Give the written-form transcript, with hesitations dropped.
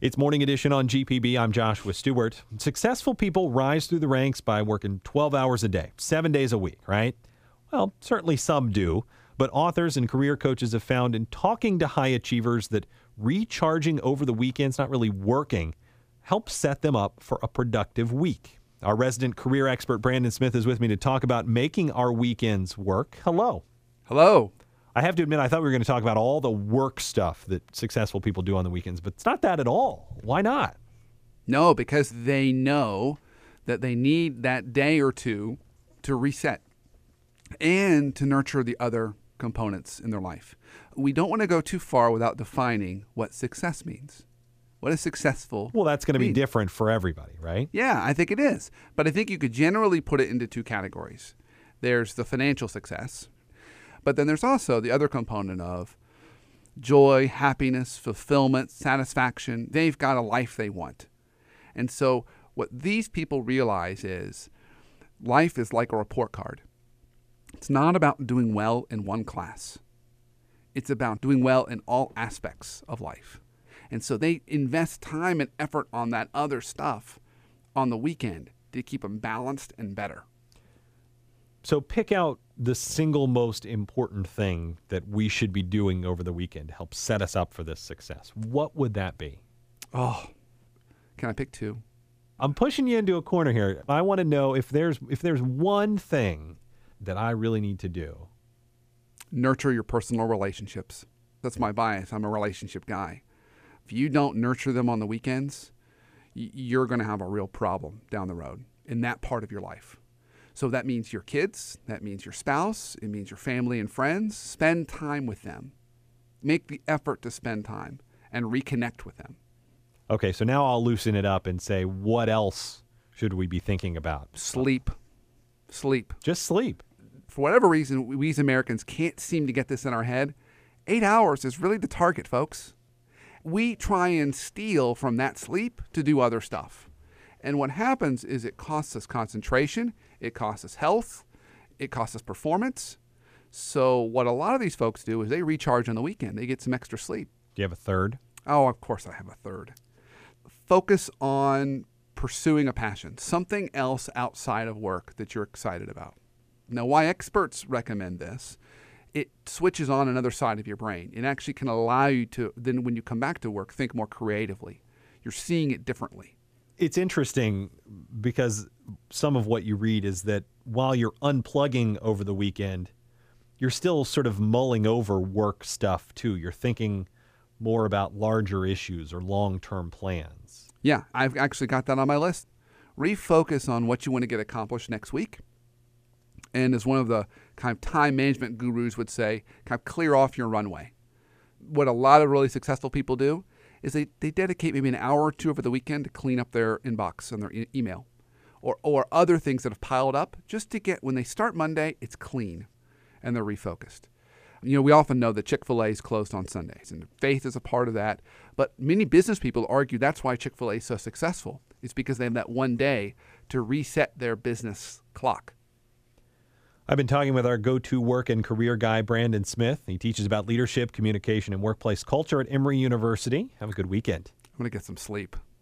It's Morning Edition on GPB. I'm Joshua Stewart. Successful people rise through the ranks by working 12 hours a day, 7 days a week, right? Well, certainly some do, but authors and career coaches have found in talking to high achievers that recharging over the weekends, not really working, helps set them up for a productive week. Our resident career expert, Brandon Smith, is with me to talk about making our weekends work. Hello. Hello. I have to admit, I thought we were going to talk about all the work stuff that successful people do on the weekends, but it's not that at all. Why not? No, because they know that they need that day or two to reset and to nurture the other components in their life. We don't want to go too far without defining what success means. What is successful? Well, that's going to be mean? different for everybody, right? Yeah, I think it is. But I think you could generally put it into two categories. There's the financial success, but then there's also the other component of joy, happiness, fulfillment, satisfaction. They've got a life they want. And so what these people realize is life is like a report card. It's not about doing well in one class. It's about doing well in all aspects of life. And so they invest time and effort on that other stuff on the weekend to keep them balanced and better. So pick out the single most important thing that we should be doing over the weekend to help set us up for this success. What would that be? Oh, can I pick two? I'm pushing you into a corner here. I want to know if there's one thing that I really need to do. Nurture your personal relationships. That's my bias. I'm a relationship guy. If you don't nurture them on the weekends, you're going to have a real problem down the road in that part of your life. So that means your kids, that means your spouse, it means your family and friends. Spend time with them. Make the effort to spend time and reconnect with them. Okay, so now I'll loosen it up and say, what else should we be thinking about? Sleep. Just sleep. For whatever reason, we as Americans can't seem to get this in our head. 8 hours is really the target, folks. We try and steal from that sleep to do other stuff. And what happens is it costs us concentration, it costs us health, it costs us performance. So what a lot of these folks do is they recharge on the weekend. They get some extra sleep. Do you have a third? Oh, of course I have a third. Focus on pursuing a passion, something else outside of work that you're excited about. Now, why experts recommend this, it switches on another side of your brain. It actually can allow you to, then when you come back to work, think more creatively. You're seeing it differently. It's interesting because some of what you read is that while you're unplugging over the weekend, you're still sort of mulling over work stuff too. You're thinking more about larger issues or long-term plans. Yeah, I've actually got that on my list. Refocus on what you want to get accomplished next week. And as one of the kind of time management gurus would say, kind of clear off your runway. What a lot of really successful people do is they dedicate maybe an hour or two over the weekend to clean up their inbox and their email or other things that have piled up just to get, when they start Monday, it's clean and they're refocused. You know, we often know that Chick-fil-A is closed on Sundays, and faith is a part of that. But many business people argue that's why Chick-fil-A is so successful. It's because they have that one day to reset their business clock. I've been talking with our go-to work and career guy, Brandon Smith. He teaches about leadership, communication, and workplace culture at Emory University. Have a good weekend. I'm going to get some sleep.